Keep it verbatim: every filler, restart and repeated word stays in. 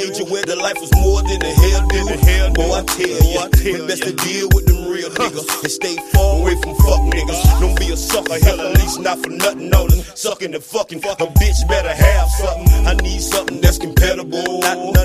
made you where the life was more than the hell do. Boy, I tell you, it's best to deal with them real niggas and stay far away from fuck niggas. Don't be a sucker, hell at least not for nothing. All this sucking and fucking. A bitch better have something. I need something that's compatible. Not none